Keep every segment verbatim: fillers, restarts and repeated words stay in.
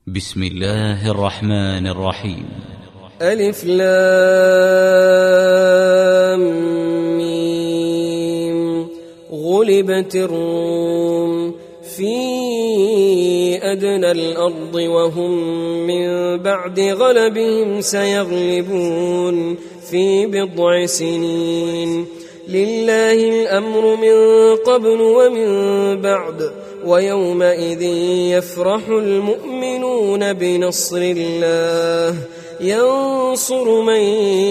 بسم الله الرحمن الرحيم. ألف لام ميم. غلبت الروم في أدنى الأرض وهم من بعد غلبهم سيغلبون في بضع سنين. لله الأمر من قبل ومن بعد ويومئذ يفرح المؤمنون بنصر الله ينصر من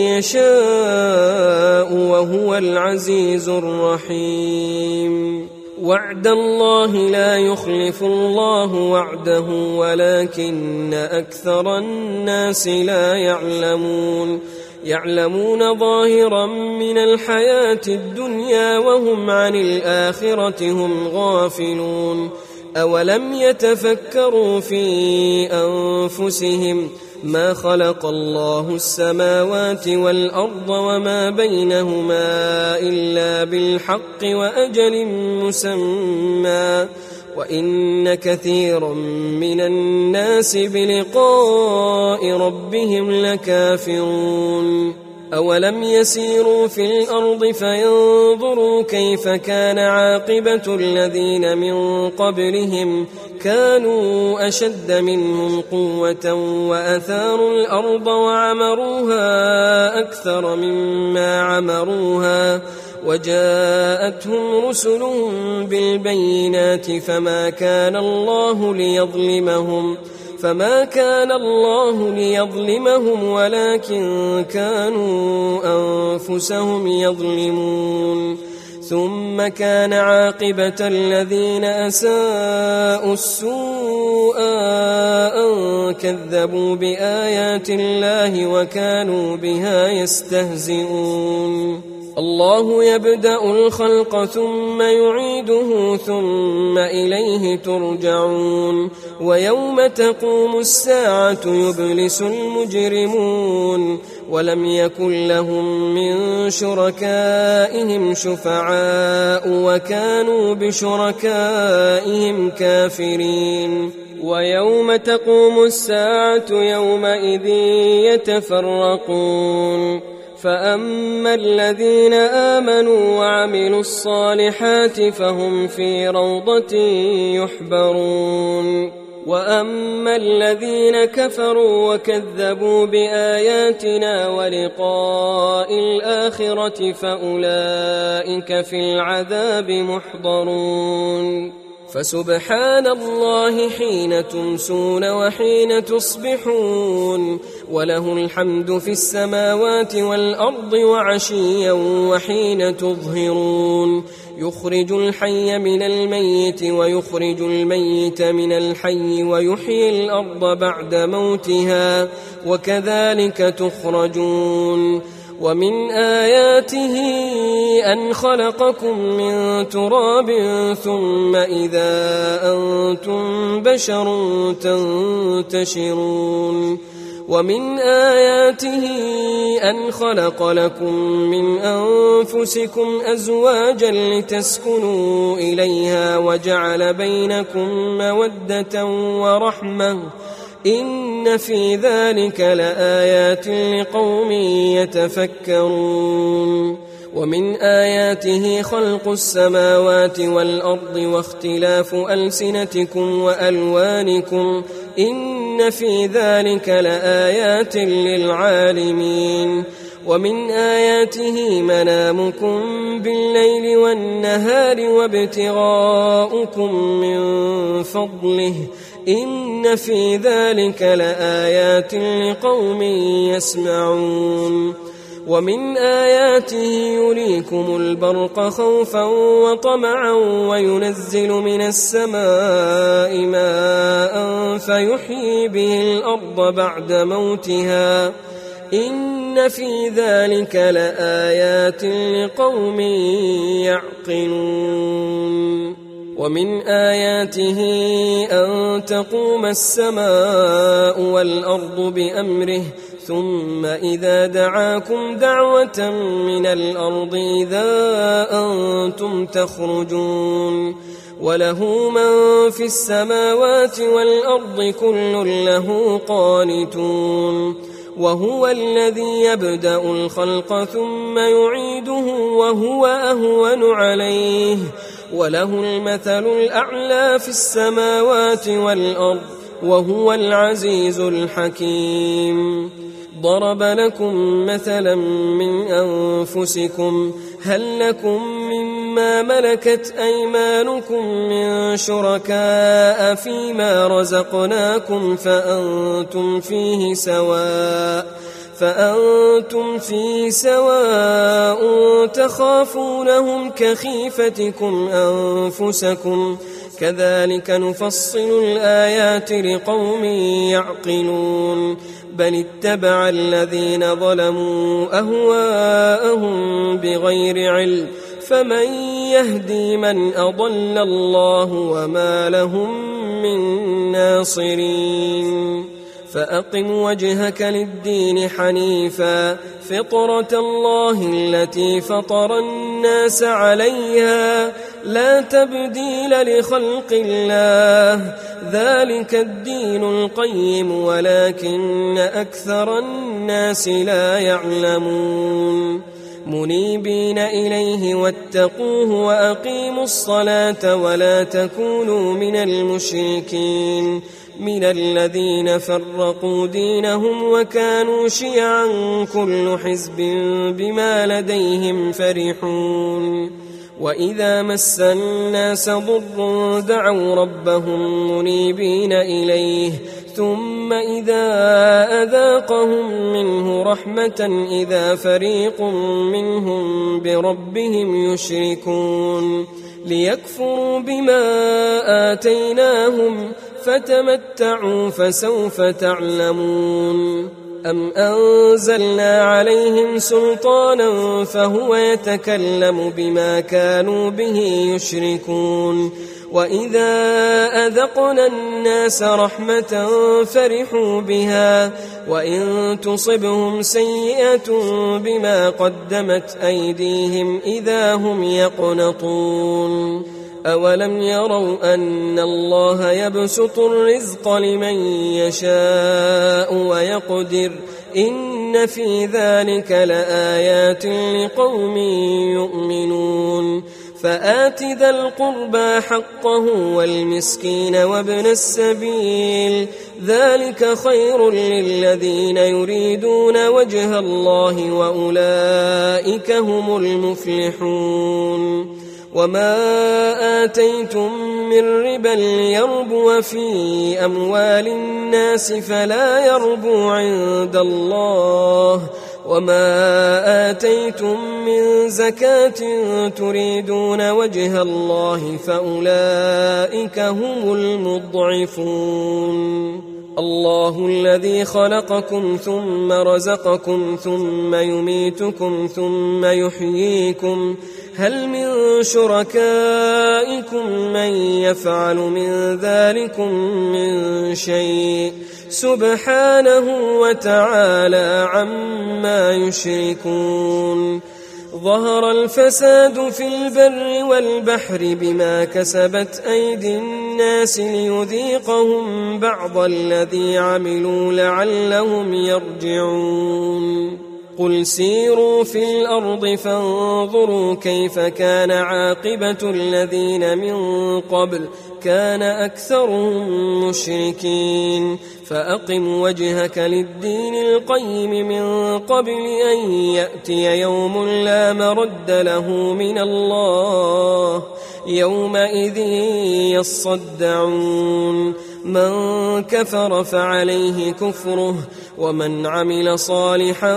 يشاء وهو العزيز الرحيم. وعد الله لا يخلف الله وعده ولكن أكثر الناس لا يعلمون يعلمون ظاهرا من الحياة الدنيا وهم عن الآخرة هم غافلون. أولم يتفكروا في أنفسهم ما خلق الله السماوات والأرض وما بينهما إلا بالحق وأجل مسمى وإن كثيرا من الناس بلقاء ربهم لكافرون. أولم يسيروا في الأرض فينظروا كيف كان عاقبة الذين من قبلهم كانوا أشد منهم قوة وأثاروا الأرض وعمروها أكثر مما عمروها وجاءتهم رسلهم بالبينات فما كان الله ليظلمهم فما كان الله ليظلمهم ولكن كانوا أنفسهم يظلمون. ثم كان عاقبة الذين أساءوا السوء أن كذبوا بآيات الله وكانوا بها يستهزئون. الله يبدأ الخلق ثم يعيده ثم إليه ترجعون. ويوم تقوم الساعة يبلس المجرمون ولم يكن لهم من شركائهم شفعاء وكانوا بشركائهم كافرين. ويوم تقوم الساعة يومئذ يتفرقون فأما الذين آمنوا وعملوا الصالحات فهم في روضة يحبرون وأما الذين كفروا وكذبوا بآياتنا ولقاء الآخرة فأولئك في العذاب محضرون. فسبحان الله حين تمسون وحين تصبحون وله الحمد في السماوات والأرض وعشيا وحين تظهرون. يخرج الحي من الميت ويخرج الميت من الحي ويحيي الأرض بعد موتها وكذلك تخرجون. ومن آياته أن خلقكم من تراب ثم إذا أنتم بشر تنتشرون. ومن آياته أن خلق لكم من أنفسكم أزواجا لتسكنوا إليها وجعل بينكم مودة ورحمة إن في ذلك لآيات لقوم يتفكرون. ومن آياته خلق السماوات والأرض واختلاف ألسنتكم وألوانكم إن في ذلك لآيات للعالمين. ومن آياته منامكم بالليل والنهار وابتغاؤكم من فضله إن في ذلك لآيات لقوم يسمعون. ومن آياته يريكم البرق خوفا وطمعا وينزل من السماء ماء فيحيي به الأرض بعد موتها إن في ذلك لآيات لقوم يعقلون. ومن آياته أن تقوم السماء والأرض بأمره ثم إذا دعاكم دعوة من الأرض إذا أنتم تخرجون. وله من في السماوات والأرض كل له قانتون وهو الذي يبدأ الخلق ثم يعيده وهو أهون عليه وله المثل الأعلى في السماوات والأرض وهو العزيز الحكيم. ضرب لكم مثلا من أنفسكم هل لكم مما ملكت أيمانكم من شركاء فيما رزقناكم فأنتم فيه سواء فأنتم فيه سواء تخافونهم كخيفتكم أنفسكم كذلك نفصل الآيات لقوم يعقلون بل اتبع الذين ظلموا أهواءهم بغير علم فمن يهدي من أضل الله وما لهم من ناصرين. فأقم وجهك للدين حنيفا فطرة الله التي فطر الناس عليها لا تبديل لخلق الله ذلك الدين القيم ولكن أكثر الناس لا يعلمون. منيبين إليه واتقوه وأقيموا الصلاة ولا تكونوا من المشركين من الذين فرقوا دينهم وكانوا شيعا كل حزب بما لديهم فرحون. وإذا مس الناس ضر دعوا ربهم منيبين إليه ثم إذا أذاقهم منه رحمة إذا فريق منهم بربهم يشركون ليكفروا بما آتيناهم فتمتعوا فسوف تعلمون. أم أنزلنا عليهم سلطانا فهو يتكلم بما كانوا به يشركون. وإذا أذقنا الناس رحمة فرحوا بها وإن تصبهم سيئة بما قدمت أيديهم إذا هم يقنطون. أولم يروا أن الله يبسط الرزق لمن يشاء ويقدر إن في ذلك لآيات لقوم يؤمنون. فآت ذا القربى حقه والمسكين وابن السبيل ذلك خير للذين يريدون وجه الله وأولئك هم المفلحون. وما آتيتم من ربا ليربو في أموال الناس فلا يربو عند الله وما آتيتم من زكاة تريدون وجه الله فأولئك هم المضعفون. الله الذي خلقكم ثم رزقكم ثم يميتكم ثم يحييكم هل من شركائكم من يفعل من ذلكم من شيء سبحانه وتعالى عما يشركون. ظهر الفساد في البر والبحر بما كسبت أيدي الناس ليذيقهم بعض الذي عملوا لعلهم يرجعون. قل سيروا في الأرض فانظروا كيف كان عاقبة الذين من قبل كان أكثرهم مشركين. فأقم وجهك للدين القيم من قبل أن يأتي يوم لا مرد له من الله يومئذ يصدعون. من كفر فعليه كفره ومن عمل صالحا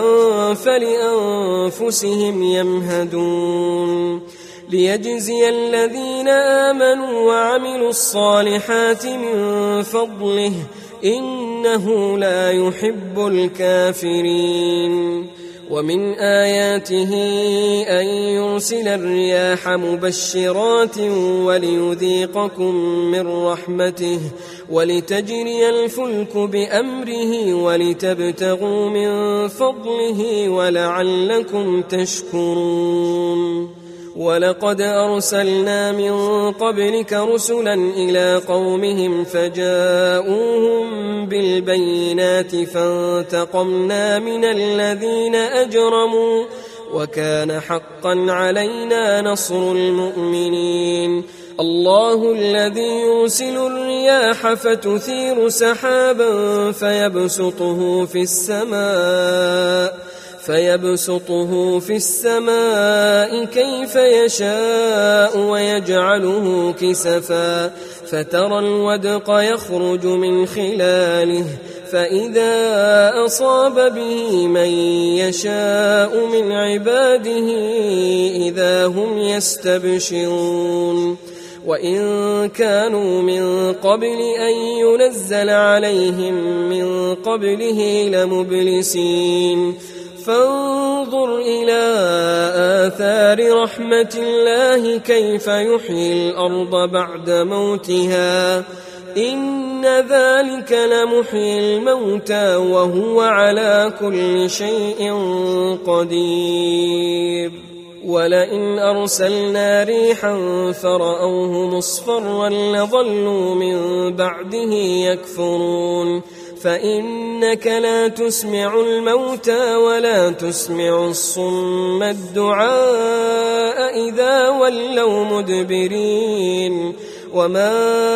فلأنفسهم يمهدون. ليجزي الذين آمنوا وعملوا الصالحات من فضله إنه لا يحب الكافرين. ومن آياته أن يرسل الرياح مبشرات وليذيقكم من رحمته ولتجري الفلك بأمره ولتبتغوا من فضله ولعلكم تشكرون. ولقد أرسلنا من قبلك رسلا إلى قومهم فجاءوهم بالبينات فانتقمنا من الذين أجرموا وكان حقا علينا نصر المؤمنين. الله الذي يرسل الرياح فتثير سحابا فيبسطه في السماء فيبسطه في السماء كيف يشاء ويجعله كسفا فترى الودق يخرج من خلاله فإذا أصاب به من يشاء من عباده إذا هم يستبشرون. وإن كانوا من قبل أن ينزل عليهم من قبله لمبلسين. فانظر إلى آثار رحمة الله كيف يحيي الأرض بعد موتها إن ذلك لمحيي الموتى وهو على كل شيء قدير. ولئن أرسلنا ريحا فرأوه مصفرا لظلوا من بعده يكفرون. فإنك لا تسمع الموتى ولا تسمع الصم الدعاء إذا ولوا مدبرين. وما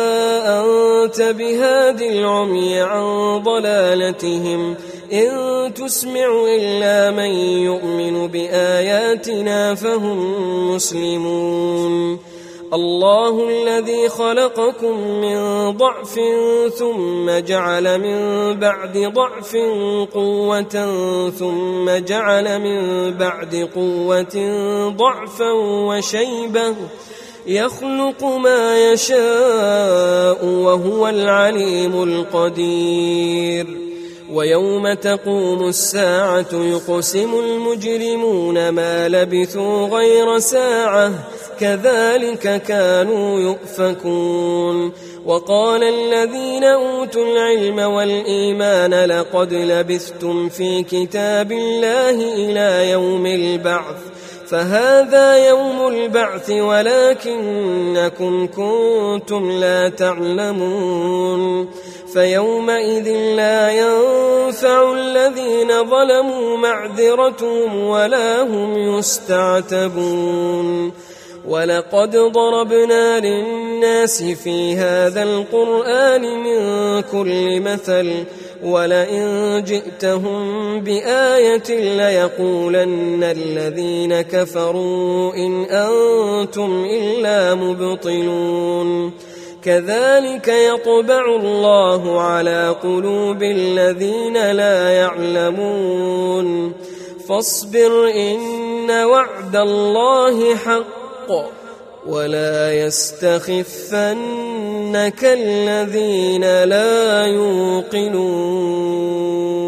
أنت بهاد العمي عن ضلالتهم إن تسمع إلا من يؤمن بآياتنا فهم مسلمون. الله الذي خلقكم من ضعف ثم جعل من بعد ضعف قوة ثم جعل من بعد قوة ضعفا وشيبة يخلق ما يشاء وهو العليم القدير. ويوم تقوم الساعة يقسم المجرمون ما لبثوا غير ساعة كذلك كانوا يؤفكون. وقال الذين أوتوا العلم والإيمان لقد لبثتم في كتاب الله إلى يوم البعث فهذا يوم البعث ولكنكم كنتم لا تعلمون. فيومئذ لا ينفع الذين ظلموا معذرتهم ولا هم يستعتبون. ولقد ضربنا للناس في هذا القرآن من كل مثل ولئن جئتهم بآية ليقولن الذين كفروا إن أنتم إلا مبطلون. كذلك يطبع الله على قلوب الذين لا يعلمون. فاصبر إن وعد الله حق ولا يستخفنك الذين لا يوقنون.